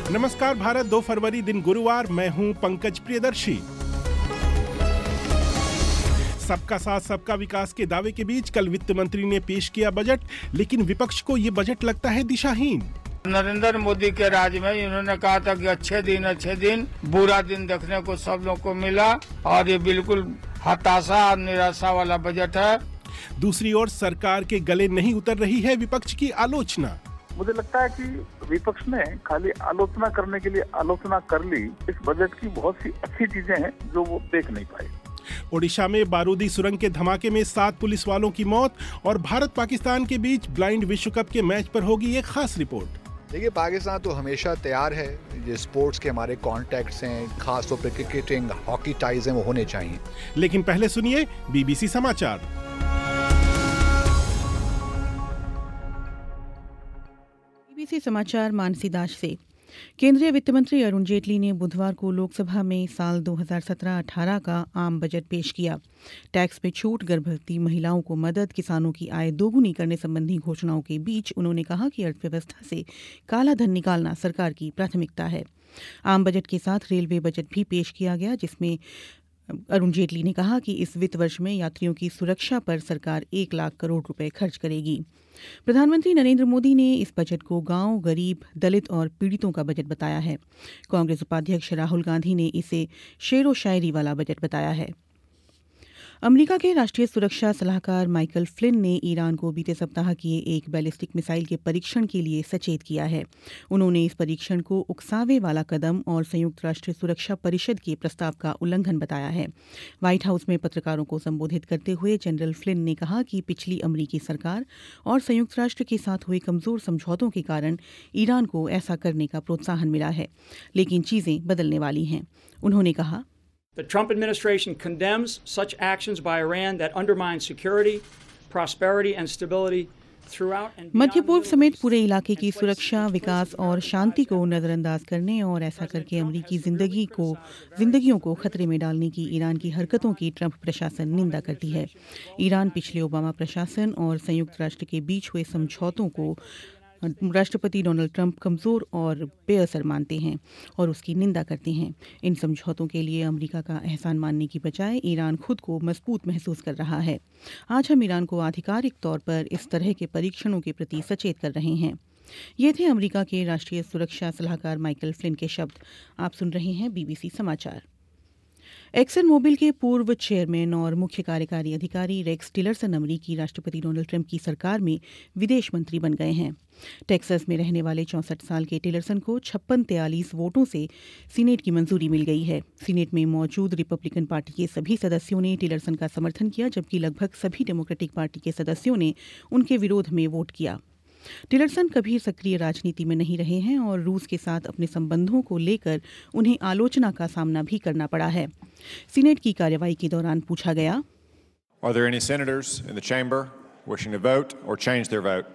नमस्कार भारत, 2 फरवरी दिन गुरुवार, मैं हूं पंकज प्रियदर्शी। सबका साथ सबका विकास के दावे के बीच कल वित्त मंत्री ने पेश किया बजट, लेकिन विपक्ष को ये बजट लगता है दिशाहीन। नरेंद्र मोदी के राज में इन्होंने कहा था कि अच्छे दिन, बुरा दिन देखने को सब लोग को मिला और ये बिल्कुल हताशा और निराशा वाला बजट है। दूसरी ओर सरकार के गले नहीं उतर रही है विपक्ष की आलोचना। मुझे लगता है कि विपक्ष ने खाली आलोचना करने के लिए आलोचना कर ली। इस बजट की बहुत सी अच्छी चीजें हैं जो वो देख नहीं पाए। ओडिशा में बारूदी सुरंग के धमाके में 7 पुलिस वालों की मौत और भारत पाकिस्तान के बीच ब्लाइंड विश्व कप के मैच पर होगी एक खास रिपोर्ट। देखिए, पाकिस्तान तो हमेशा तैयार है। ये स्पोर्ट्स के हमारे कॉन्टैक्ट्स हैं, खास तौर पर क्रिकेटिंग, हॉकी टाइज हैं, वो होने चाहिए। लेकिन पहले सुनिए बीबीसी समाचार। बीबीसी समाचार मानसी दास से। केंद्रीय वित्त मंत्री अरुण जेटली ने बुधवार को लोकसभा में साल 2017-18 का आम बजट पेश किया। टैक्स में छूट, गर्भवती महिलाओं को मदद, किसानों की आय दोगुनी करने संबंधी घोषणाओं के बीच उन्होंने कहा कि अर्थव्यवस्था से काला धन निकालना सरकार की प्राथमिकता है। आम बजट के साथ रेलवे बजट भी पेश किया गया, जिसमें अरुण जेटली ने कहा कि इस वित्त वर्ष में यात्रियों की सुरक्षा पर सरकार 1 लाख करोड़ रुपए खर्च करेगी। प्रधानमंत्री नरेंद्र मोदी ने इस बजट को गांव, गरीब, दलित और पीड़ितों का बजट बताया है। कांग्रेस उपाध्यक्ष राहुल गांधी ने इसे शेरो शायरी वाला बजट बताया है। अमेरिका के राष्ट्रीय सुरक्षा सलाहकार माइकल फ्लिन ने ईरान को बीते सप्ताह किए एक बैलिस्टिक मिसाइल के परीक्षण के लिए सचेत किया है। उन्होंने इस परीक्षण को उकसावे वाला कदम और संयुक्त राष्ट्र सुरक्षा परिषद के प्रस्ताव का उल्लंघन बताया है। व्हाइट हाउस में पत्रकारों को संबोधित करते हुए जनरल फ्लिन ने कहा कि पिछली अमेरिकी सरकार और संयुक्त राष्ट्र के साथ हुए कमजोर समझौतों के कारण ईरान को ऐसा करने का प्रोत्साहन मिला है, लेकिन चीजें बदलने वाली हैं। उन्होंने कहा, The Trump administration condemns such actions by Iran that undermine security, prosperity and stability throughout and मध्य पूर्व समेत पूरे इलाके की सुरक्षा, विकास और शांति को नजरअंदाज करने और ऐसा करके अमेरिकी जिंदगियों को खतरे में डालने की ईरान की हरकतों की ट्रंप प्रशासन निंदा करती है। ईरान पिछले ओबामा प्रशासन और संयुक्त राष्ट्र के बीच हुए समझौतों को राष्ट्रपति डोनाल्ड ट्रंप कमजोर और बेअसर मानते हैं और उसकी निंदा करते हैं। इन समझौतों के लिए अमेरिका का एहसान मानने की बजाय ईरान खुद को मजबूत महसूस कर रहा है। आज हम ईरान को आधिकारिक तौर पर इस तरह के परीक्षणों के प्रति सचेत कर रहे हैं। ये थे अमेरिका के राष्ट्रीय सुरक्षा सलाहकार माइकल फ्लिन के शब्द। आप सुन रहे हैं बीबीसी समाचार। एक्सन मोबिल के पूर्व चेयरमैन और मुख्य कार्यकारी अधिकारी रेक्स टिलरसन अमेरिकी राष्ट्रपति डोनाल्ड ट्रंप की सरकार में विदेश मंत्री बन गए हैं। टेक्सास में रहने वाले 64 साल के टिलरसन को 56-43 वोटों से सीनेट की मंजूरी मिल गई है। सीनेट में मौजूद रिपब्लिकन पार्टी के सभी सदस्यों ने टिलरसन का समर्थन किया, जबकि लगभग सभी डेमोक्रेटिक पार्टी के सदस्यों ने उनके विरोध में वोट किया। टिलरसन कभी सक्रिय राजनीति में नहीं रहे हैं और रूस के साथ अपने संबंधों को लेकर उन्हें आलोचना का सामना भी करना पड़ा है। सीनेट की कार्यवाही के दौरान पूछा गया, Are there any senators in the chamber wishing to vote or change their vote?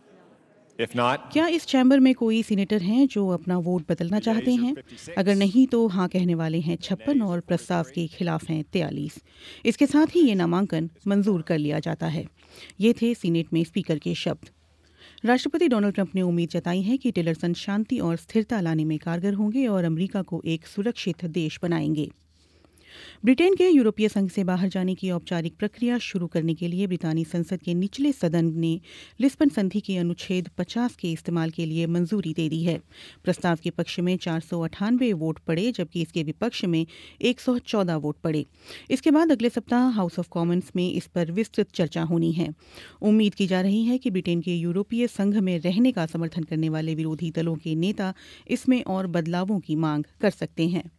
If not, क्या इस चैम्बर में कोई सीनेटर हैं जो अपना वोट बदलना चाहते हैं? अगर नहीं तो हाँ कहने वाले हैं 56 और प्रस्ताव के खिलाफ हैं 43। इसके साथ ही ये नामांकन मंजूर कर लिया जाता है। ये थे सीनेट में स्पीकर के शब्द। राष्ट्रपति डोनाल्ड ट्रंप ने उम्मीद जताई है कि टिलरसन शांति और स्थिरता लाने में कारगर होंगे और अमेरिका को एक सुरक्षित देश बनाएंगे। ब्रिटेन के यूरोपीय संघ से बाहर जाने की औपचारिक प्रक्रिया शुरू करने के लिए ब्रितानी संसद के निचले सदन ने लिस्बन संधि के अनुच्छेद 50 के इस्तेमाल के लिए मंजूरी दे दी है। प्रस्ताव के पक्ष में 498 वोट पड़े, जबकि इसके विपक्ष में 114 वोट पड़े। इसके बाद अगले सप्ताह हाउस ऑफ कॉमन्स में इस पर विस्तृत चर्चा होनी है। उम्मीद की जा रही है कि ब्रिटेन के यूरोपीय संघ में रहने का समर्थन करने वाले विरोधी दलों के नेता इसमें और बदलावों की मांग कर सकते हैं।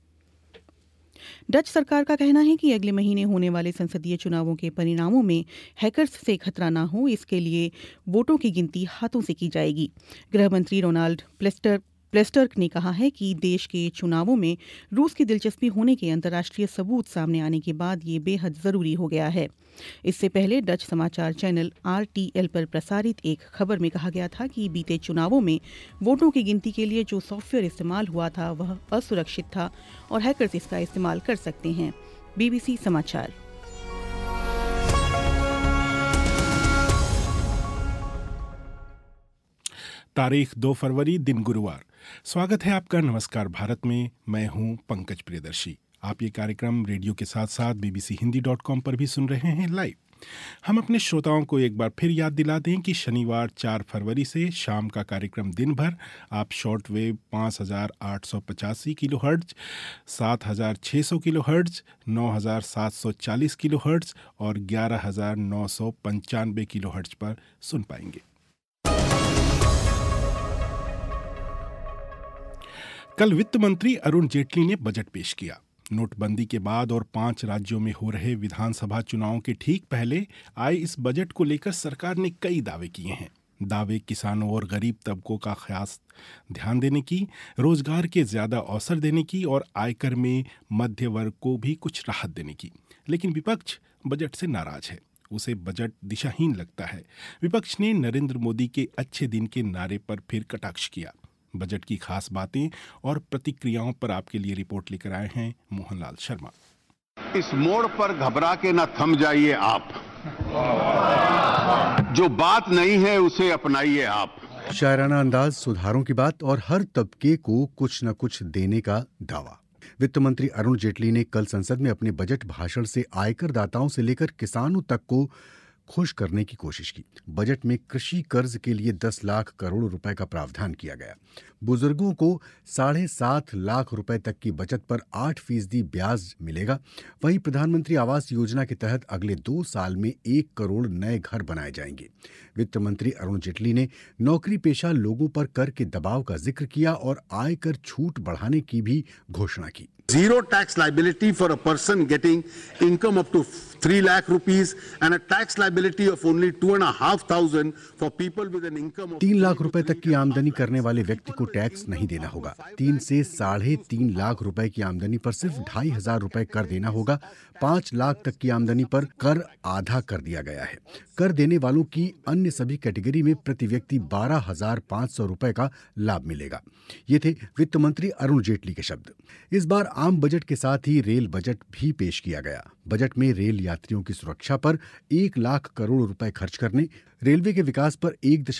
डच सरकार का कहना है कि अगले महीने होने वाले संसदीय चुनावों के परिणामों में हैकर्स से खतरा न हो, इसके लिए वोटों की गिनती हाथों से की जाएगी। गृह मंत्री रोनाल्ड प्लेस्टर्क ने कहा है कि देश के चुनावों में रूस की दिलचस्पी होने के अंतर्राष्ट्रीय सबूत सामने आने के बाद ये बेहद जरूरी हो गया है। इससे पहले डच समाचार चैनल RTL पर प्रसारित एक खबर में कहा गया था कि बीते चुनावों में वोटों की गिनती के लिए जो सॉफ्टवेयर इस्तेमाल हुआ था वह असुरक्षित था और हैकर्स इसका इस्तेमाल कर सकते हैं। BBC समाचार। तारीख 2 फरवरी, दिन गुरुवार। स्वागत है आपका नमस्कार भारत में। मैं हूं पंकज प्रियदर्शी। आप ये कार्यक्रम रेडियो के साथ साथ bbchindi.com पर भी सुन रहे हैं लाइव। हम अपने श्रोताओं को एक बार फिर याद दिला दें कि शनिवार 4 फरवरी से शाम का कार्यक्रम दिन भर आप short wave 5885 kilohertz, 7600 kilohertz, 9740 kilohertz और 11995 किलोहर्ट्ज पर सुन पाएंगे। कल वित्त मंत्री अरुण जेटली ने बजट पेश किया। नोटबंदी के बाद और 5 राज्यों में हो रहे विधानसभा चुनावों के ठीक पहले आए इस बजट को लेकर सरकार ने कई दावे किए हैं। दावे किसानों और गरीब तबकों का खास ध्यान देने की, रोजगार के ज्यादा अवसर देने की और आयकर में मध्य वर्ग को भी कुछ राहत देने की। लेकिन विपक्ष बजट से नाराज है। उसे बजट दिशाहीन लगता है। विपक्ष ने नरेंद्र मोदी के अच्छे दिन के नारे पर फिर कटाक्ष किया। बजट की खास बातें और प्रतिक्रियाओं पर आपके लिए रिपोर्ट लेकर आए हैं मोहनलाल शर्मा। इस मोड़ पर घबरा के न थम जाइए आप, जो बात नहीं है उसे अपनाइए आप। शायराना अंदाज, सुधारों की बात और हर तबके को कुछ न कुछ देने का दावा। वित्त मंत्री अरुण जेटली ने कल संसद में अपने बजट भाषण से आयकर दाताओं से लेकर किसानों तक को खुश करने की कोशिश की। बजट में कृषि कर्ज के लिए 10 लाख करोड़ रुपए का प्रावधान किया गया। बुजुर्गों को 7.5 लाख रुपए तक की बचत पर 8% ब्याज मिलेगा। वहीं प्रधानमंत्री आवास योजना के तहत अगले 2 साल में 1 करोड़ नए घर बनाए जाएंगे। वित्त मंत्री अरुण जेटली ने नौकरी पेशा लोगों पर कर के दबाव का जिक्र किया और आयकर छूट बढ़ाने की भी घोषणा की। Zero tax liability for a person getting income up to 3 lakh rupees and a tax liability of only 2,500 for people with an income of 3 lakh रुपए तक की आमदनी करने वाले व्यक्ति को टैक्स नहीं देना होगा। 3 से 3.5 लाख रुपए की आमदनी पर सिर्फ 2,500 रुपए कर देना होगा। 5 लाख तक की आमदनी पर कर आधा कर दिया गया है। कर देने वालों की अन्य सभी कैटेगरी में प्रति व्यक्ति 12,500 रुपए का लाभ मिलेगा। ये थे वित्त मंत्री अरुण जेटली के शब्द। इस बार आम बजट के साथ ही रेल बजट भी पेश किया गया। बजट में रेल यात्रियों की सुरक्षा पर 1 लाख करोड़ रुपए खर्च करने, रेलवे के विकास पर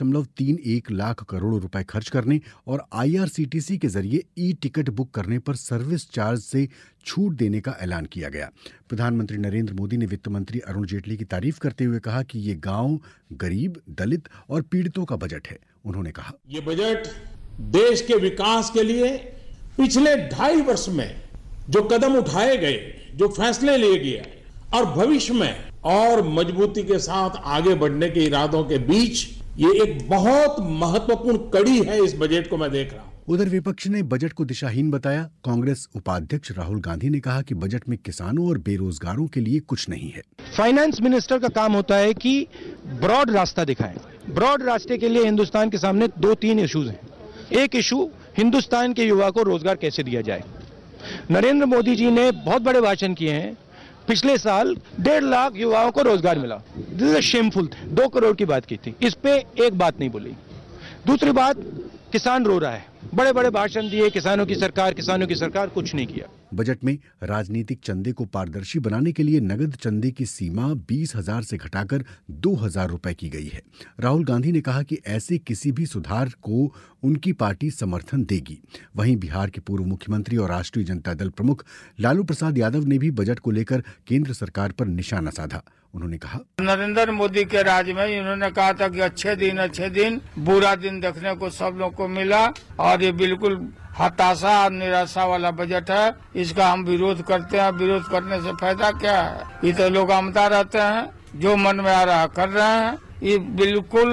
1.31 लाख करोड़ रुपए खर्च करने और IRCTC के जरिए ई-टिकट बुक करने पर सर्विस चार्ज से छूट देने का ऐलान किया गया। प्रधानमंत्री नरेंद्र मोदी ने वित्त मंत्री अरुण जेटली की तारीफ करते हुए कहा कि ये गांव, गरीब, दलित और पीड़ितों का बजट है। उन्होंने कहा, ये बजट देश के विकास के लिए पिछले 2.5 वर्ष में जो कदम उठाए गए, जो फैसले लिए गए और भविष्य में और मजबूती के साथ आगे बढ़ने के इरादों के बीच ये एक बहुत महत्वपूर्ण कड़ी है। इस बजट को मैं देख रहा हूं। उधर विपक्ष ने बजट को दिशाहीन बताया। कांग्रेस उपाध्यक्ष राहुल गांधी ने कहा कि बजट में किसानों और बेरोजगारों के लिए कुछ नहीं है। फाइनेंस मिनिस्टर का काम होता है कि ब्रॉड रास्ता दिखाएं। ब्रॉड रास्ते के लिए हिंदुस्तान के सामने 2-3 इश्यूज हैं। एक इशू हिंदुस्तान के युवा को रोजगार कैसे दिया जाए। नरेंद्र मोदी जी ने बहुत बड़े भाषण किए हैं। पिछले साल 1.5 लाख युवाओं को रोजगार मिला। This is shameful. 2 करोड़ की बात की थी, इस पे एक बात नहीं बोली। दूसरी बात, किसान रो रहा है। बड़े बड़े भाषण दिए, किसानों की सरकार, कुछ नहीं किया। बजट में राजनीतिक चंदे को पारदर्शी बनाने के लिए नगद चंदे की सीमा 20,000 से घटाकर 2,000 रुपए की गई है। राहुल गांधी ने कहा कि ऐसे किसी भी सुधार को उनकी पार्टी समर्थन देगी। वहीं बिहार के पूर्व मुख्यमंत्री और राष्ट्रीय जनता दल प्रमुख लालू प्रसाद यादव ने भी बजट को लेकर केंद्र सरकार पर निशाना साधा। उन्होंने कहा, नरेंद्र मोदी के राज में इन्होंने कहा था कि अच्छे दिन, बुरा दिन देखने को सब लोग को मिला और ये बिल्कुल हताशा और निराशा वाला बजट है। इसका हम विरोध करते हैं। विरोध करने से फायदा क्या है? ये तो लोग आमता रहते हैं, जो मन में आ रहा कर रहे हैं। ये बिल्कुल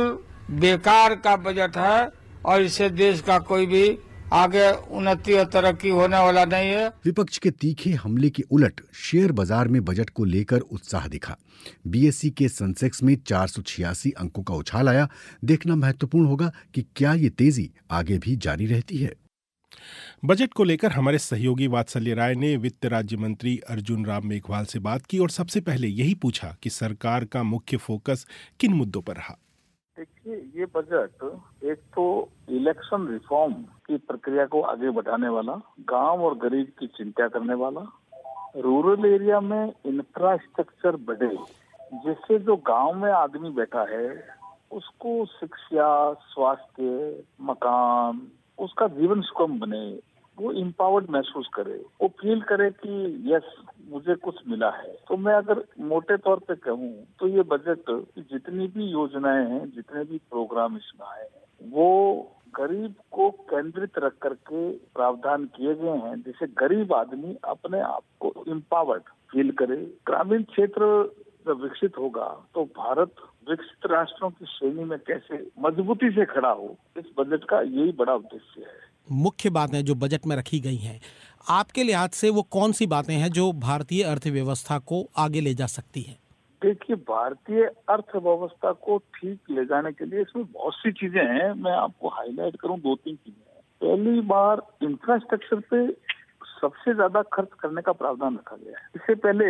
बेकार का बजट है और इससे देश का कोई भी आगे उन्नति और तरक्की होने वाला नहीं है। विपक्ष के तीखे हमले के उलट शेयर बाजार में बजट को लेकर उत्साह दिखा। BSE के सेंसेक्स में 486 अंकों का उछाल आया। देखना महत्वपूर्ण होगा कि क्या ये तेजी आगे भी जारी रहती है। बजट को लेकर हमारे सहयोगी वात्सल्य राय ने वित्त राज्य मंत्री अर्जुन राम मेघवाल से बात की और सबसे पहले यही पूछा कि सरकार का मुख्य फोकस किन मुद्दों पर रहा। देखिए, ये बजट एक तो इलेक्शन रिफॉर्म की प्रक्रिया को आगे बढ़ाने वाला, गांव और गरीब की चिंता करने वाला, रूरल एरिया में इंफ्रास्ट्रक्चर बढ़े, जिससे जो गांव में आदमी बैठा है उसको शिक्षा, स्वास्थ्य, मकान, उसका जीवन सुगम बने, वो इम्पावर्ड महसूस करे, वो फील करे कि यस मुझे कुछ मिला है। तो मैं अगर मोटे तौर पे कहूँ तो ये बजट जितनी भी योजनाएं हैं, जितने भी प्रोग्राम इसमें आए हैं, वो गरीब को केंद्रित रख करके प्रावधान किए गए हैं, जिससे गरीब आदमी अपने आप को इम्पावर्ड फील करे। ग्रामीण क्षेत्र जब विकसित होगा तो भारत विकसित राष्ट्रों की श्रेणी में कैसे मजबूती से खड़ा हो, इस बजट का यही बड़ा उद्देश्य है। मुख्य बातें जो बजट में रखी गई हैं, आपके लिहाज से वो कौन सी बातें हैं जो भारतीय अर्थव्यवस्था को आगे ले जा सकती है? देखिए, भारतीय अर्थव्यवस्था को ठीक ले जाने के लिए इसमें बहुत सी चीजें हैं। मैं आपको हाईलाइट करूं 2-3 चीजें। पहली बार इंफ्रास्ट्रक्चर पे सबसे ज्यादा खर्च करने का प्रावधान रखा गया है। इससे पहले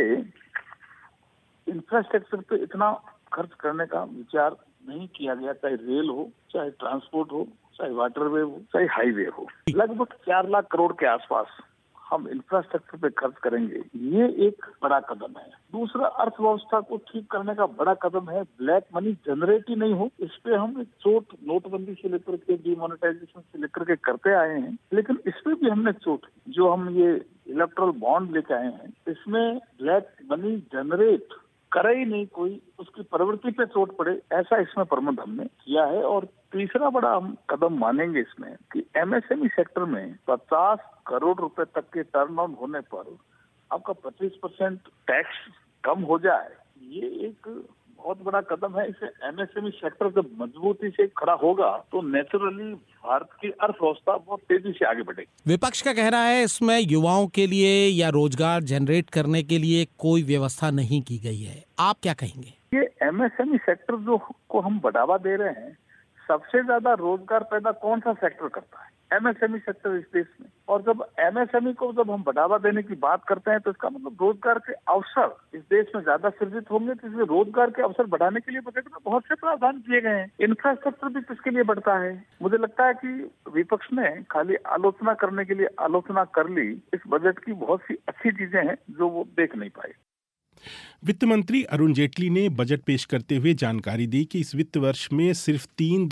इंफ्रास्ट्रक्चर पे इतना खर्च करने का विचार नहीं किया गया, चाहे रेल हो, चाहे ट्रांसपोर्ट हो, चाहे वाटरवे हो, चाहे हाईवे हो। लगभग 4 लाख करोड़ के आसपास हम इंफ्रास्ट्रक्चर पे खर्च करेंगे, ये एक बड़ा कदम है। दूसरा, अर्थव्यवस्था को ठीक करने का बड़ा कदम है ब्लैक मनी जनरेट ही नहीं हो। इस पे हम एक चोट नोटबंदी से लेकर के डिमोनेटाइजेशन से लेकर के करते आए हैं, लेकिन इसमें भी हमने चोट, जो हम ये इलेक्ट्रल बॉन्ड लेके आए हैं, इसमें ब्लैक मनी जनरेट करे ही नहीं कोई, उसकी प्रवृत्ति पे चोट पड़े, ऐसा इसमें प्रबंध हमने किया है। और तीसरा बड़ा हम कदम मानेंगे इसमें कि एमएसएमई सेक्टर में 50 करोड़ रुपए तक के टर्नओवर होने पर आपका 25% टैक्स कम हो जाए, ये एक बहुत बड़ा कदम है। इसे एमएसएमई सेक्टर जब मजबूती से खड़ा होगा तो नेचुरली भारत की अर्थव्यवस्था बहुत तेजी से आगे बढ़ेगी। विपक्ष का कहना है इसमें युवाओं के लिए या रोजगार जनरेट करने के लिए कोई व्यवस्था नहीं की गई है, आप क्या कहेंगे? ये एमएसएमई सेक्टर जो को हम बढ़ावा दे रहे हैं, सबसे ज्यादा रोजगार पैदा कौन सा सेक्टर करता है? एमएसएमई सेक्टर इस देश में। और जब एमएसएमई को जब हम बढ़ावा देने की बात करते हैं तो इसका मतलब रोजगार के अवसर इस देश में ज्यादा सृजित होंगे। तो इसलिए रोजगार के अवसर बढ़ाने के लिए बजट में बहुत से प्रावधान किए गए हैं। इंफ्रास्ट्रक्चर भी किसके लिए बढ़ता है? मुझे लगता है कि विपक्ष ने खाली आलोचना करने के लिए आलोचना कर ली। इस बजट की बहुत सी अच्छी चीजें हैं जो वो देख नहीं पाए। वित्त मंत्री अरुण जेटली ने बजट पेश करते हुए जानकारी दी कि इस वित्त वर्ष में सिर्फ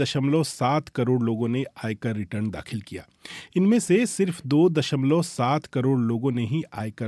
3.7 करोड़ लोगों ने आयकर रिटर्न दाखिल किया। इनमें से सिर्फ 2.7 करोड़ लोगों ने ही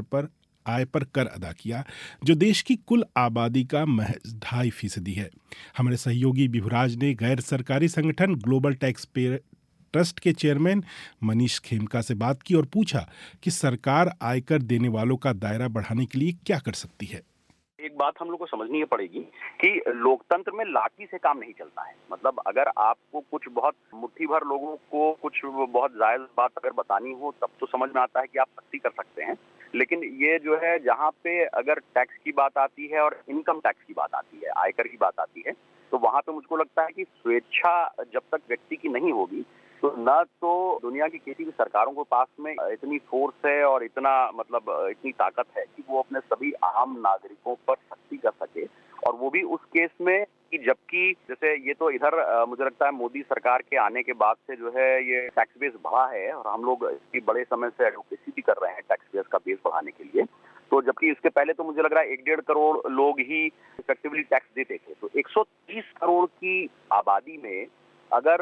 आय पर कर अदा किया, जो देश की कुल आबादी का महज 2.5% है। हमारे सहयोगी बिभुराज ने गैर सरकारी संगठन ग्लोबल टैक्स पेयर ट्रस्ट के चेयरमैन मनीष खेमका से बात की और पूछा कि सरकार आयकर देने वालों का दायरा बढ़ाने के लिए क्या कर सकती है। एक बात हम लोग को समझनी पड़ेगी कि लोकतंत्र में लाठी से काम नहीं चलता है। मतलब अगर आपको कुछ बहुत मुट्ठी भर लोगों को कुछ बहुत जायज बात अगर बतानी हो तब तो समझ में आता है कि आप सख्ती कर सकते हैं, लेकिन ये जो है जहाँ पे अगर टैक्स की बात आती है और इनकम टैक्स की बात आती है, आयकर की बात आती है, तो वहाँ पे मुझको लगता है कि स्वेच्छा जब तक व्यक्ति की नहीं होगी तो न तो दुनिया की किसी भी सरकारों के पास में इतनी फोर्स है और इतना मतलब इतनी ताकत है कि वो अपने सभी आम नागरिकों पर सख्ती कर सके, और वो भी उस केस में कि जबकि जैसे ये तो इधर मुझे लगता है मोदी सरकार के आने के बाद से जो है ये टैक्स बेस बढ़ा है और हम लोग इसकी बड़े समय से एडवोकेसी भी कर रहे हैं टैक्स बेस का बेस बढ़ाने के लिए। तो जबकि इसके पहले तो मुझे लग रहा है 1.5 करोड़ लोग ही इफेक्टिवली टैक्स देते थे, तो 130 करोड़ की आबादी में अगर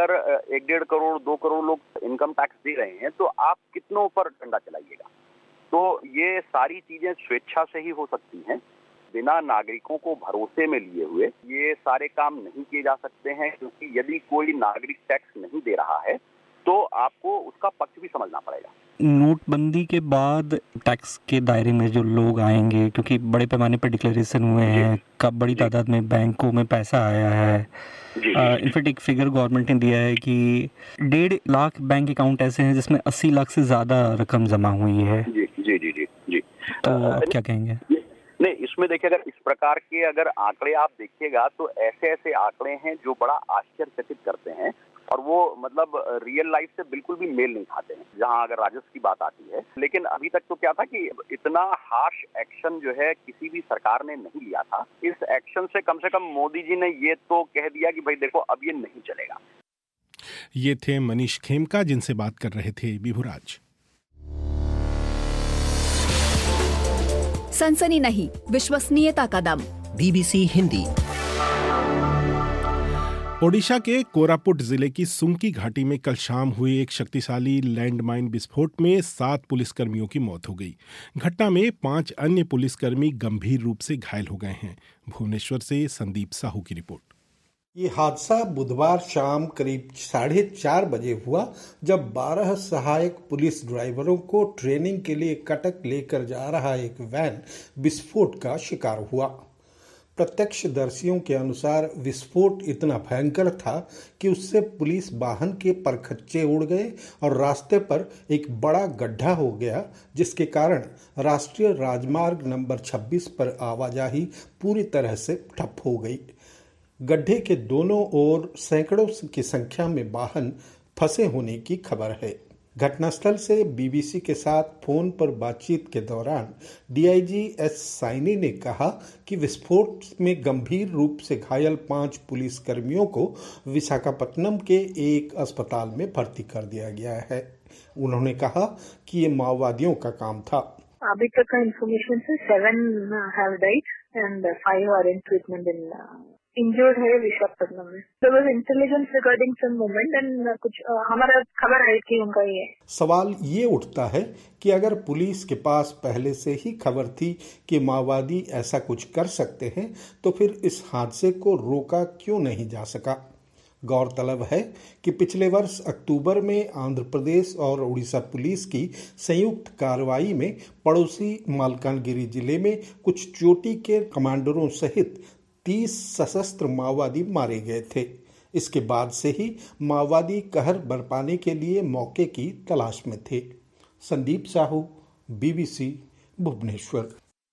1.5 करोड़ 2 करोड़ लोग इनकम टैक्स दे रहे हैं तो आप कितनों पर डंडा चलाइएगा। तो ये सारी चीजें स्वेच्छा से ही हो सकती हैं, बिना नागरिकों को भरोसे में लिए हुए ये सारे काम नहीं किए जा सकते हैं, क्योंकि यदि कोई नागरिक टैक्स नहीं दे रहा है तो आपको उसका पक्ष भी समझना पड़ेगा। नोटबंदी के बाद टैक्स के दायरे में जो लोग आएंगे, क्योंकि बड़े पैमाने पर डिक्लेरेशन हुए हैं, कब बड़ी तादाद में बैंकों में पैसा आया है, इनफैक्ट एक फिगर गवर्नमेंट ने दिया है कि 1.5 लाख बैंक अकाउंट ऐसे हैं जिसमें 80 लाख से ज्यादा रकम जमा हुई है। जी जी जी जी जी। तो आप क्या कहेंगे? नहीं, इसमें देखिए अगर इस प्रकार के अगर आंकड़े आप देखिएगा तो ऐसे ऐसे आंकड़े हैं जो बड़ा आश्चर्यचकित करते हैं और वो मतलब रियल लाइफ से बिल्कुल भी मेल नहीं खाते हैं जहां अगर राजस्व की बात आती है। लेकिन अभी तक तो क्या था कि इतना हार्श एक्शन जो है किसी भी सरकार ने नहीं लिया था। इस एक्शन से कम मोदी जी ने ये तो कह दिया कि भाई देखो अब ये नहीं चलेगा। ये थे मनीष खेमका जिनसे बात कर रहे थे बिभुराज। सनसनी नहीं, विश्वसनीयता का दम। BBC हिंदी। ओडिशा के कोरापुट जिले की सुंकी घाटी में कल शाम हुए एक शक्तिशाली लैंडमाइन विस्फोट में 7 पुलिसकर्मियों की मौत हो गई। घटना में 5 अन्य पुलिसकर्मी गंभीर रूप से घायल हो गए हैं। भुवनेश्वर से संदीप साहू की रिपोर्ट। ये हादसा बुधवार शाम करीब 4:30 बजे हुआ, जब 12 सहायक पुलिस ड्राइवरों को ट्रेनिंग के लिए कटक लेकर जा रहा एक वैन विस्फोट का शिकार हुआ। प्रत्यक्षदर्शियों के अनुसार विस्फोट इतना भयंकर था कि उससे पुलिस वाहन के परखच्चे उड़ गए और रास्ते पर एक बड़ा गड्ढा हो गया, जिसके कारण राष्ट्रीय राजमार्ग नंबर 26 पर आवाजाही पूरी तरह से ठप हो गई। गड्ढे के दोनों ओर सैकड़ों की संख्या में वाहन फंसे होने की खबर है। घटनास्थल से बीबीसी के साथ फोन पर बातचीत के दौरान डीआईजी एस साइनी ने कहा कि विस्फोट में गंभीर रूप से घायल 5 पुलिसकर्मियों को विशाखापट्टनम के एक अस्पताल में भर्ती कर दिया गया है। उन्होंने कहा कि ये माओवादियों का काम था। अभी तक का इंफॉर्मेशन से 7 have died and 5 are in treatment in injured है विशाखापट्टनम में। There was intelligence regarding some movement and कुछ हमारा खबर आई थी उनका। ये सवाल ये उठता है कि अगर पुलिस के पास पहले से ही खबर थी कि माओवादी ऐसा कुछ कर सकते हैं, तो फिर इस हादसे को रोका क्यों नहीं जा सका। गौरतलब है कि पिछले वर्ष अक्टूबर में आंध्र प्रदेश और उड़ीसा पुलिस की संयुक्त कार्रवाई में पड़ोसी मालकानगिरी जिले में कुछ चोटी के कमांडरों सहित 30 सशस्त्र माओवादी मारे गए थे। इसके बाद से ही माओवादी कहर बरपाने के लिए मौके की तलाश में थे। संदीप साहू, बीबीसी, भुवनेश्वर।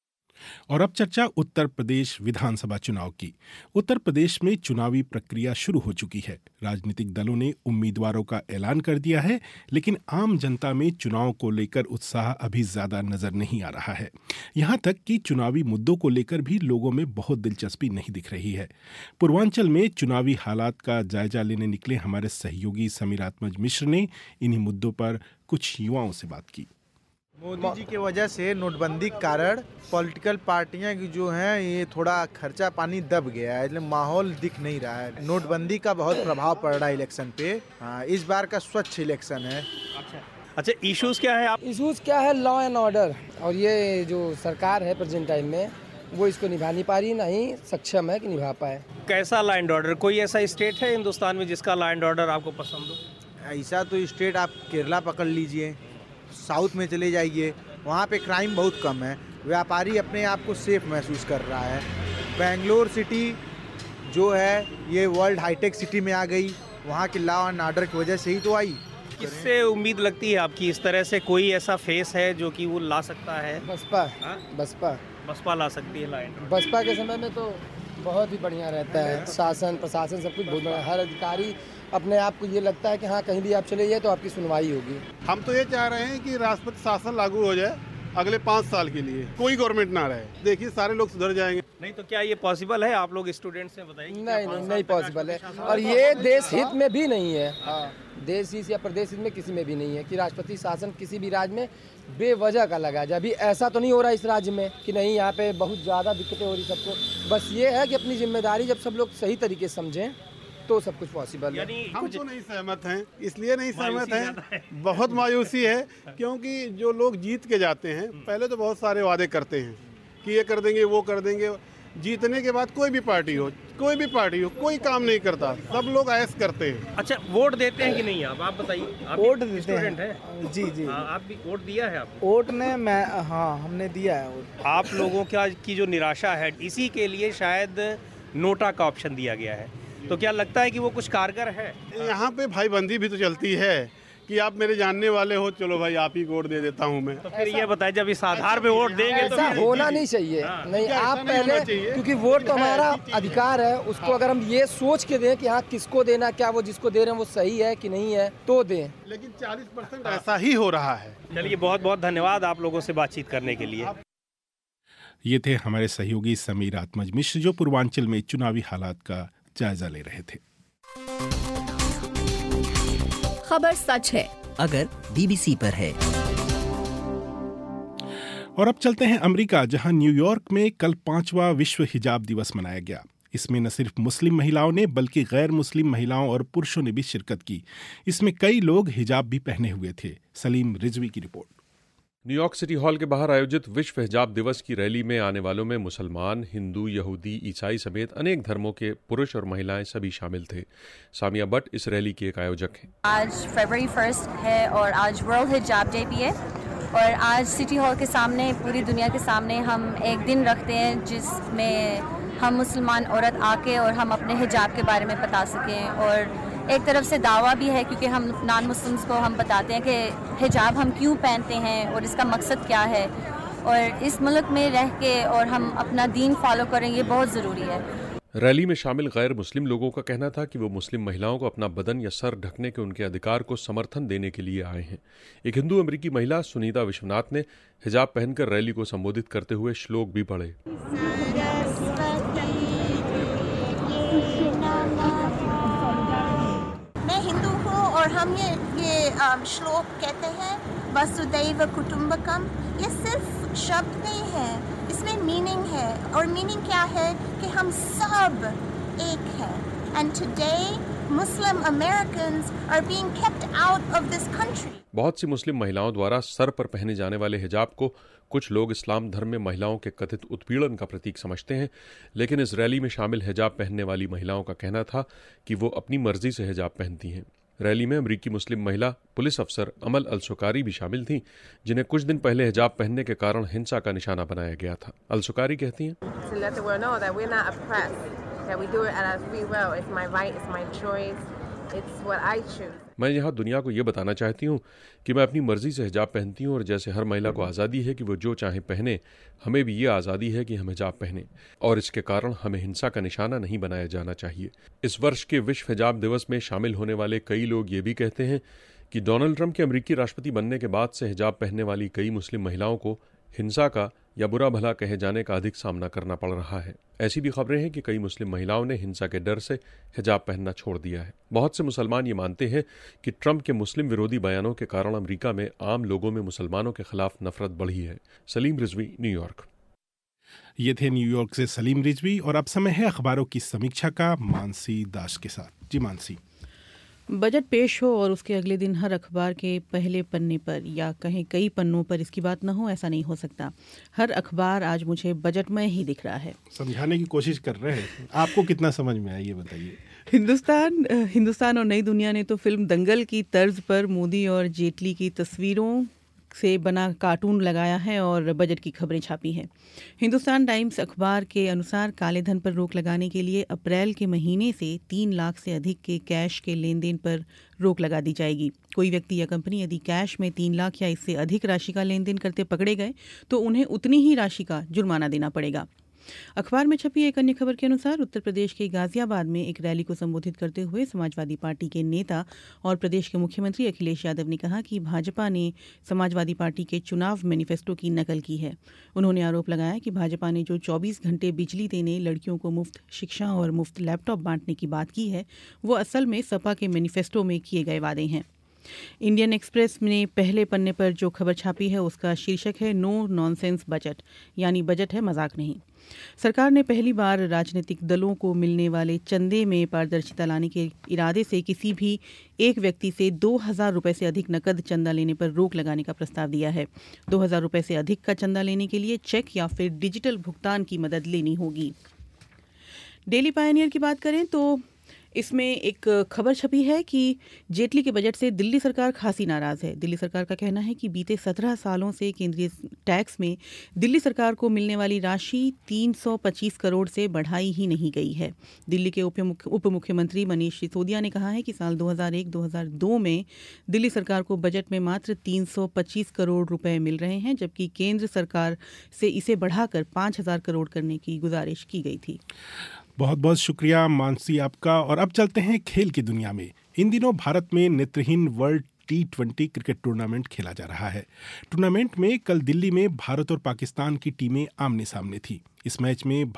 और अब चर्चा उत्तर प्रदेश विधानसभा चुनाव की। उत्तर प्रदेश में चुनावी प्रक्रिया शुरू हो चुकी है। राजनीतिक दलों ने उम्मीदवारों का ऐलान कर दिया है, लेकिन आम जनता में चुनाव को लेकर उत्साह अभी ज्यादा नजर नहीं आ रहा है। यहां तक कि चुनावी मुद्दों को लेकर भी लोगों में बहुत दिलचस्पी नहीं दिख रही है। पूर्वांचल में चुनावी हालात का जायजा लेने निकले हमारे सहयोगी समीर आत्मज मिश्र ने इन्हीं मुद्दों पर कुछ युवाओं से बात की। मोदी जी की वजह से नोटबंदी के कारण पॉलिटिकल पार्टियां की जो हैं ये थोड़ा खर्चा पानी दब गया है, इसलिए माहौल दिख नहीं रहा है। नोटबंदी का बहुत प्रभाव पड़ रहा है इलेक्शन पे। इस बार का स्वच्छ इलेक्शन है। अच्छा, इश्यूज क्या है? आप इश्यूज क्या है? लॉ एंड ऑर्डर, और ये जो सरकार है प्रेजेंट टाइम में वो इसको निभा नहीं पा रही, ना ही सक्षम है कि निभा पाए। कैसा लॉ एंड ऑर्डर? कोई ऐसा स्टेट है हिंदुस्तान में जिसका लॉ एंड ऑर्डर आपको पसंद हो? ऐसा तो स्टेट आप केरला पकड़ लीजिए, साउथ में चले जाइए, वहाँ पे क्राइम बहुत कम है। व्यापारी अपने आप को सेफ महसूस कर रहा है। बेंगलोर सिटी जो है ये वर्ल्ड हाईटेक सिटी में आ गई, वहाँ के लॉ एंड ऑर्डर की वजह से ही तो आई। किससे उम्मीद लगती है आपकी इस तरह से? कोई ऐसा फेस है जो कि वो ला सकता है? बसपा ला सकती है लॉ एंड ऑर्डर। बसपा के समय में तो बहुत ही बढ़िया रहता है, शासन प्रशासन सब कुछ बहुत बढ़िया। हर अधिकारी अपने आप को ये लगता है कि हाँ कहीं भी आप चले जाए तो आपकी सुनवाई होगी। हम तो ये चाह रहे हैं कि राष्ट्रपति शासन लागू हो जाए अगले 5 साल के लिए, कोई गवर्नमेंट ना रहे। देखिए सारे लोग सुधर जाएंगे। नहीं तो क्या ये पॉसिबल है? आप लोग स्टूडेंट्स से बताइए। नहीं पॉसिबल है, और ये देश हित में भी नहीं है। देश हित या प्रदेश हित में किसी में भी नहीं है कि राष्ट्रपति शासन किसी भी राज्य में बेवजह का लगा जाए। अभी ऐसा तो नहीं हो रहा इस राज्य में कि नहीं यहाँ पे बहुत ज़्यादा दिक्कतें हो रही सबको। बस ये है कि अपनी जिम्मेदारी जब सब लोग सही तरीके से समझें तो सब कुछ पॉसिबल है। हम तो नहीं सहमत हैं, इसलिए नहीं सहमत हैं, बहुत मायूसी है, क्योंकि जो लोग जीत के जाते हैं पहले तो बहुत सारे वादे करते हैं कि ये कर देंगे वो कर देंगे। जीतने के बाद कोई भी पार्टी हो कोई काम नहीं करता, सब लोग ऐश करते हैं। अच्छा, वोट देते हैं कि नहीं आप बताइए। वोट देते हैं। जी। आप भी वोट दिया है? आप वोट ने हमने दिया है। आप लोगों की जो निराशा है, इसी के लिए शायद नोटा का ऑप्शन दिया गया है। तो क्या लगता है कि वो कुछ कारगर है? यहाँ पे भाईबंदी भी तो चलती है कि आप मेरे जानने वाले हो, चलो भाई आप ही वोट दे देता हूँ मैं। तो फिर ये बताइए, जब इस आधार पे वोट देंगे तो ऐसा होना नहीं चाहिए। नहीं, आप पहले, क्योंकि वोट तो हमारा अधिकार है, उसको अगर हम ये सोच के दें कि हाँ किसको देना, क्या वो जिसको दे रहे हैं वो सही है कि नहीं है तो दें। लेकिन 40% ऐसा ही हो रहा है। चलिए, बहुत बहुत धन्यवाद आप लोगों से बातचीत करने के लिए। ये थे हमारे सहयोगी समीर आत्मज मिश्र, जो पूर्वांचल में चुनावी हालात का जायजा ले रहे थे। खबर सच है अगर बीबीसी पर है। और अब चलते हैं अमेरिका, जहां न्यूयॉर्क में कल 5वां विश्व हिजाब दिवस मनाया गया। इसमें न सिर्फ मुस्लिम महिलाओं ने बल्कि गैर मुस्लिम महिलाओं और पुरुषों ने भी शिरकत की। इसमें कई लोग हिजाब भी पहने हुए थे। सलीम रिजवी की रिपोर्ट। न्यूयॉर्क सिटी हॉल के बाहर आयोजित विश्व हिजाब दिवस की रैली में आने वालों में मुसलमान, हिंदू, यहूदी, ईसाई समेत अनेक धर्मों के पुरुष और महिलाएं सभी शामिल थे। सामिया बट इस रैली की एक आयोजक हैं। आज फरवरी 1 है और आज वर्ल्ड हिजाब डे भी है और आज सिटी हॉल के सामने, पूरी दुनिया के सामने हम एक दिन रखते हैं जिसमें हम मुसलमान औरत आके और हम अपने हिजाब के बारे में बता सकें और एक तरफ से दावा भी है क्योंकि हम नॉन मुस्लिम्स को हम बताते हैं कि हिजाब हम क्यों पहनते हैं और इसका मकसद क्या है और इस मुल्क में रह के और हम अपना दीन फॉलो करें, ये बहुत ज़रूरी है। रैली में शामिल गैर मुस्लिम लोगों का कहना था कि वो मुस्लिम महिलाओं को अपना बदन या सर ढकने के उनके अधिकार को समर्थन देने के लिए आए हैं। एक हिंदू अमेरिकी महिला सुनीता विश्वनाथ ने हिजाब पहनकर रैली को संबोधित करते हुए श्लोक भी पढ़े। मैं हिंदू हूँ और हम ये श्लोक कहते हैं वसुदैव कुटुंबकम। ये सिर्फ शब्द नहीं है, इसमें मीनिंग है और मीनिंग क्या है कि हम सब एक हैं। And today Muslim Americans are being kept out of this country. बहुत सी मुस्लिम महिलाओं द्वारा सर पर पहने जाने वाले हिजाब को कुछ लोग इस्लाम धर्म में महिलाओं के कथित उत्पीड़न का प्रतीक समझते हैं, लेकिन इस रैली में शामिल हिजाब पहनने वाली महिलाओं का कहना था कि वो अपनी मर्जी से हिजाब पहनती हैं। रैली में अमरीकी मुस्लिम महिला पुलिस अफसर अमल अल-सुकारी भी शामिल थीं, जिन्हें कुछ दिन पहले हिजाब पहनने के कारण हिंसा का निशाना बनाया गया था। अल-सुकारी कहती हैं, मैं यहाँ दुनिया को ये बताना चाहती हूँ कि मैं अपनी मर्जी से हिजाब पहनती हूँ और जैसे हर महिला को आज़ादी है कि वो जो चाहे पहने, हमें भी ये आज़ादी है कि हम हिजाब पहने और इसके कारण हमें हिंसा का निशाना नहीं बनाया जाना चाहिए। इस वर्ष के विश्व हिजाब दिवस में शामिल होने वाले कई लोग ये भी कहते हैं कि डोनाल्ड ट्रंप के अमेरिकी राष्ट्रपति बनने के बाद से हिजाब पहनने वाली कई मुस्लिम महिलाओं को हिंसा का या बुरा भला कहे जाने का अधिक सामना करना पड़ रहा है। ऐसी भी खबरें हैं कि कई मुस्लिम महिलाओं ने हिंसा के डर से हिजाब पहनना छोड़ दिया है। बहुत से मुसलमान ये मानते हैं कि ट्रंप के मुस्लिम विरोधी बयानों के कारण अमेरिका में आम लोगों में मुसलमानों के खिलाफ नफरत बढ़ी है। सलीम रिजवी, न्यूयॉर्क। ये थे न्यूयॉर्क से सलीम रिजवी और अब समय है अखबारों की समीक्षा का मानसी दास के साथ। जी मानसी। बजट पेश हो और उसके अगले दिन हर अखबार के पहले पन्ने पर या कहीं कई पन्नों पर इसकी बात न हो, ऐसा नहीं हो सकता। हर अखबार आज मुझे बजटमय ही दिख रहा है। समझाने की कोशिश कर रहे हैं, आपको कितना समझ में आया ये बताइए। हिंदुस्तान और नई दुनिया ने तो फिल्म दंगल की तर्ज पर मोदी और जेटली की तस्वीरों से बना कार्टून लगाया है और बजट की खबरें छापी हैं। हिंदुस्तान टाइम्स अखबार के अनुसार काले धन पर रोक लगाने के लिए अप्रैल के महीने से 3 लाख से अधिक के कैश के लेन देन पर रोक लगा दी जाएगी। कोई व्यक्ति या कंपनी यदि कैश में 3 लाख या इससे अधिक राशि का लेन देन करते पकड़े गए तो उन्हें उतनी ही राशि का जुर्माना देना पड़ेगा। अखबार में छपी एक अन्य खबर के अनुसार उत्तर प्रदेश के गाजियाबाद में एक रैली को संबोधित करते हुए समाजवादी पार्टी के नेता और प्रदेश के मुख्यमंत्री अखिलेश यादव ने कहा कि भाजपा ने समाजवादी पार्टी के चुनाव मैनिफेस्टो की नकल की है। उन्होंने आरोप लगाया कि भाजपा ने जो 24 घंटे बिजली देने, लड़कियों को मुफ्त शिक्षा और मुफ्त लैपटॉप बांटने की बात की है, वो असल में सपा के मैनिफेस्टो में किए गए वादे हैं। इंडियन एक्सप्रेस ने पहले पन्ने पर जो खबर छापी है उसका शीर्षक है नो नॉनसेंस बजट, यानी बजट है मजाक नहीं। सरकार ने पहली बार राजनीतिक दलों को मिलने वाले चंदे में पारदर्शिता लाने के इरादे से किसी भी एक व्यक्ति से 2,000 रुपये से अधिक नकद चंदा लेने पर रोक लगाने का प्रस्ताव दिया है। 2,000 रुपये से अधिक का चंदा लेने के लिए चेक या फिर डिजिटल भुगतान की मदद लेनी होगी। डेली पायनियर की बात करें तो इसमें एक खबर छपी है कि जेटली के बजट से दिल्ली सरकार खासी नाराज़ है। दिल्ली सरकार का कहना है कि बीते 17 सालों से केंद्रीय टैक्स में दिल्ली सरकार को मिलने वाली राशि 325 करोड़ से बढ़ाई ही नहीं गई है। दिल्ली के उप मुख्यमंत्री मनीष सिसोदिया ने कहा है कि साल 2001-2002 में दिल्ली सरकार को बजट में मात्र 325 करोड़ रुपए मिल रहे हैं, जबकि केंद्र सरकार से इसे बढ़ाकर 5,000 करोड़ करने की गुजारिश की गई थी। बहुत बहुत शुक्रिया मानसी आपका। और अब चलते हैं खेल की दुनिया में। इन दिनों भारत में नेत्रहीन वर्ल्ड T20 क्रिकेट टूर्नामेंट खेला जा रहा है। टूर्नामेंट में कल दिल्ली में भारत और पाकिस्तान की टीमें आमने सामने थी। इस मैच में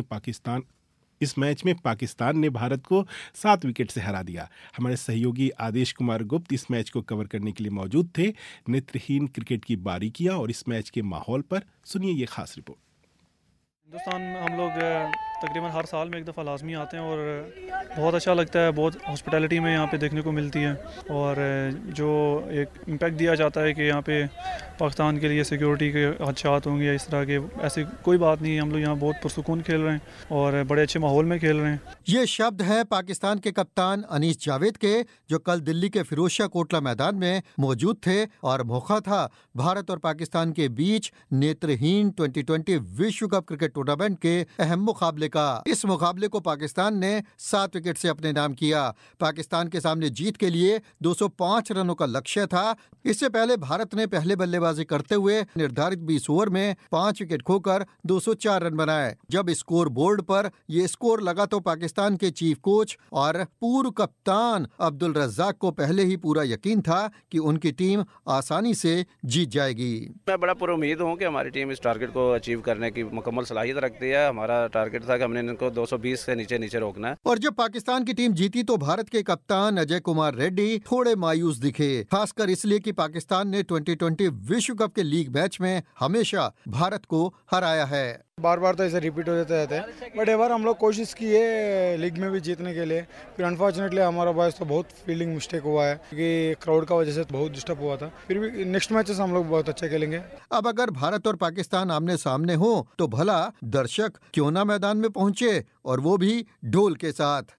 पाकिस्तान ने भारत को 7 विकेट से हरा दिया। हमारे सहयोगी आदेश कुमार गुप्त इस मैच को कवर करने के लिए मौजूद थे। नेत्रहीन क्रिकेट की बारीकियां और इस मैच के माहौल पर सुनिए ये खास रिपोर्ट। हिंदुस्तान हम लोग तकरीबन हर साल में एक दफ़ा लाजमी आते हैं और बहुत अच्छा लगता है, बहुत हॉस्पिटैलिटी में यहाँ पे देखने को मिलती है और जो एक इम्पैक्ट दिया जाता है कि यहाँ पे पाकिस्तान के लिए सिक्योरिटी के हादसात होंगे या इस तरह के, ऐसी कोई बात नहीं है। हम लोग यहाँ बहुत पुरसुकून खेल रहे हैं और बड़े अच्छे माहौल में खेल रहे हैं। ये शब्द है पाकिस्तान के कप्तान अनीस जावेद के, जो कल दिल्ली के फिरोजशाह कोटला मैदान में मौजूद थे और मौका था भारत और पाकिस्तान के बीच नेत्रहीन 2020 विश्व कप क्रिकेट टूर्नामेंट के अहम मुकाबले का। इस मुकाबले को पाकिस्तान ने 7 विकेट से अपने नाम किया। पाकिस्तान के सामने जीत के लिए 205 रनों का लक्ष्य था। इससे पहले भारत ने पहले बल्लेबाजी करते हुए निर्धारित 20 ओवर में 5 विकेट खोकर 204 रन बनाए। जब स्कोर बोर्ड पर ये स्कोर लगा तो पाकिस्तान के चीफ कोच और पूर्व कप्तान अब्दुल रज्जाक को पहले ही पूरा यकीन था कि उनकी टीम आसानी से जीत जाएगी। मैं बड़ा पुरुमीद हूँ कि हमारी टीम इस टारगेट को अचीव करने की मुकम्मल सलाहियत रखती है। हमारा टारगेट था कि हमने इनको 220 से नीचे रोकना है। और जब पाकिस्तान की टीम जीती तो भारत के कप्तान अजय कुमार रेड्डी थोड़े मायूस दिखे, खासकर इसलिए कि पाकिस्तान ने 2020 विश्व कप के लीग मैच में हमेशा भारत को हराया है। बार बार तो ऐसे रिपीट हो जाते रहते हैं, बट एक बार हम लोग कोशिश की है लीग में भी जीतने के लिए। फिर अनफॉर्चुनेटली हमारा बॉयज तो बहुत फील्डिंग मिस्टेक हुआ है क्योंकि क्राउड का वजह से बहुत डिस्टर्ब हुआ था। फिर भी नेक्स्ट मैचेस हम लोग बहुत अच्छा खेलेंगे। अब अगर भारत और पाकिस्तान आमने सामने हो तो भला दर्शक क्यों ना मैदान में पहुंचे, और वो भी ढोल के साथ।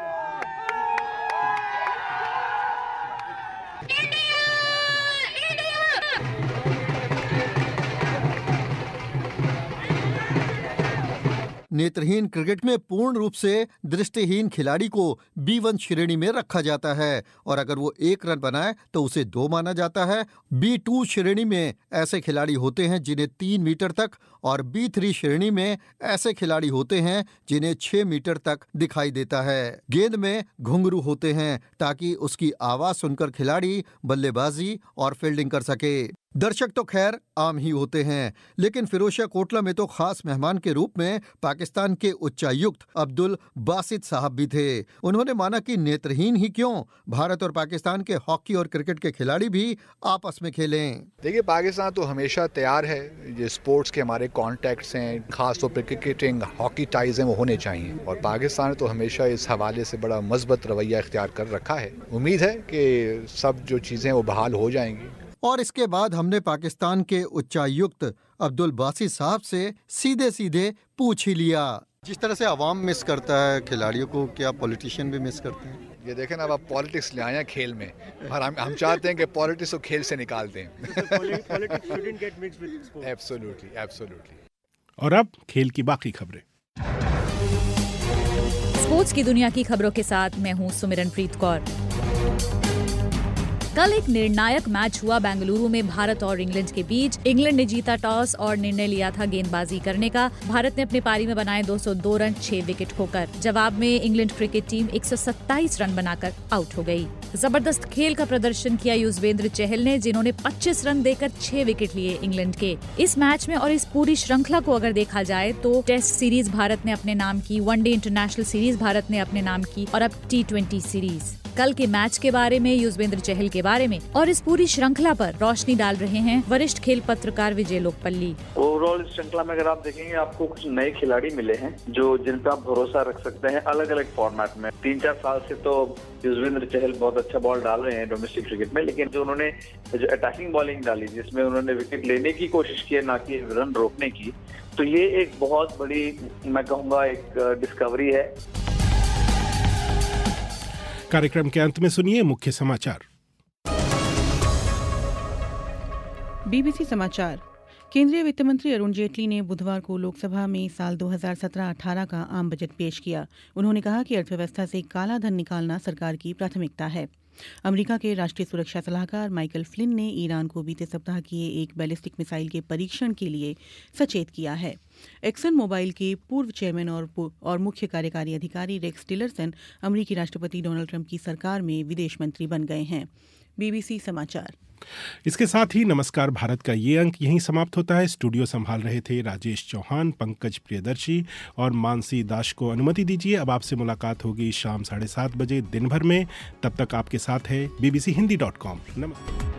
नेत्रहीन क्रिकेट में पूर्ण रूप से दृष्टिहीन खिलाड़ी को B1 श्रेणी में रखा जाता है और अगर वो 1 रन बनाए तो उसे 2 माना जाता है। B2 श्रेणी में ऐसे खिलाड़ी होते हैं जिन्हें 3 मीटर तक और B3 श्रेणी में ऐसे खिलाड़ी होते हैं जिन्हें 6 मीटर तक दिखाई देता है। गेंद में घुंघरू होते हैं ताकि उसकी आवाज सुनकर खिलाड़ी बल्लेबाजी और फील्डिंग कर सके। दर्शक तो खैर आम ही होते हैं, लेकिन फिरोजशाह कोटला में तो खास मेहमान के रूप में पाकिस्तान के उच्चायुक्त अब्दुल बासित साहब भी थे। उन्होंने माना कि नेत्रहीन ही क्यों, भारत और पाकिस्तान के हॉकी और क्रिकेट के खिलाड़ी भी आपस में खेलें। देखिए, पाकिस्तान तो हमेशा तैयार है। ये स्पोर्ट्स के हमारे कॉन्टैक्ट्स हैं, खास तौर पर क्रिकेटिंग हॉकी टाइज हैं, वो होने चाहिए और पाकिस्तान तो हमेशा इस हवाले से बड़ा मजबूत रवैया इख्तियार कर रखा है। उम्मीद है कि सब जो चीज़ें वो बहाल हो जाएंगी। और इसके बाद हमने पाकिस्तान के उच्चायुक्त अब्दुल बासित साहब से सीधे पूछ ही लिया। जिस तरह से आवाम मिस करता है खिलाड़ियों को, क्या पॉलिटिशियन भी मिस करते हैं? ये देखें ना, अब आप पॉलिटिक्स ले आए हैं खेल में और हम चाहते हैं कि पॉलिटिक्स को खेल से निकाल दें। एब्सोल्युटली। और अब खेल की बाकी खबरें। स्पोर्ट्स की दुनिया की खबरों के साथ मैं हूं सुमिरनप्रीत कौर। कल एक निर्णायक मैच हुआ बेंगलुरु में भारत और इंग्लैंड के बीच। इंग्लैंड ने जीता टॉस और निर्णय लिया था गेंदबाजी करने का। भारत ने अपनी पारी में बनाए 202 रन 6 विकेट खोकर। जवाब में इंग्लैंड क्रिकेट टीम 127 रन बनाकर आउट हो गई। जबरदस्त खेल का प्रदर्शन किया युजवेंद्र चहल ने, जिन्होंने 25 रन देकर 6 विकेट लिए इंग्लैंड के। इस मैच में और इस पूरी श्रृंखला को अगर देखा जाए तो टेस्ट सीरीज भारत ने अपने नाम की, वनडे इंटरनेशनल सीरीज भारत ने अपने नाम की और अब T20 सीरीज। कल के मैच के बारे में, युजवेंद्र चहल के बारे में और इस पूरी श्रृंखला पर रोशनी डाल रहे हैं वरिष्ठ खेल पत्रकार विजय लोकपल्ली। ओवरऑल इस श्रृंखला में अगर आप देखेंगे, आपको कुछ नए खिलाड़ी मिले हैं जो जिन पर आप भरोसा रख सकते हैं अलग अलग फॉर्मेट में। 3-4 साल से तो युजवेंद्र चहल बहुत अच्छा बॉल डाल रहे हैं डोमेस्टिक क्रिकेट में, लेकिन जो उन्होंने जो अटैकिंग बॉलिंग डाली जिसमें उन्होंने विकेट लेने की कोशिश की, ना कि रन रोकने की, तो ये एक बहुत बड़ी, मैं कहूँगा, एक डिस्कवरी है। कार्यक्रम के अंत में सुनिए मुख्य समाचार। BBC समाचार। केंद्रीय वित्त मंत्री अरुण जेटली ने बुधवार को लोकसभा में साल 2017-18 का आम बजट पेश किया। उन्होंने कहा कि अर्थव्यवस्था से काला धन निकालना सरकार की प्राथमिकता है। अमेरिका के राष्ट्रीय सुरक्षा सलाहकार माइकल फ्लिन ने ईरान को बीते सप्ताह किए एक बैलिस्टिक मिसाइल के परीक्षण के लिए सचेत किया है। एक्सन मोबाइल के पूर्व चेयरमैन और मुख्य कार्यकारी अधिकारी रेक्स टिलरसन अमेरिकी राष्ट्रपति डोनाल्ड ट्रंप की सरकार में विदेश मंत्री बन गए हैं। BBC समाचार। इसके साथ ही नमस्कार भारत का ये अंक यहीं समाप्त होता है। स्टूडियो संभाल रहे थे राजेश चौहान, पंकज प्रियदर्शी और मानसी दास को अनुमति दीजिए। अब आपसे मुलाकात होगी शाम 7:30 बजे दिन भर में। तब तक आपके साथ है bbchindi.com। नमस्कार।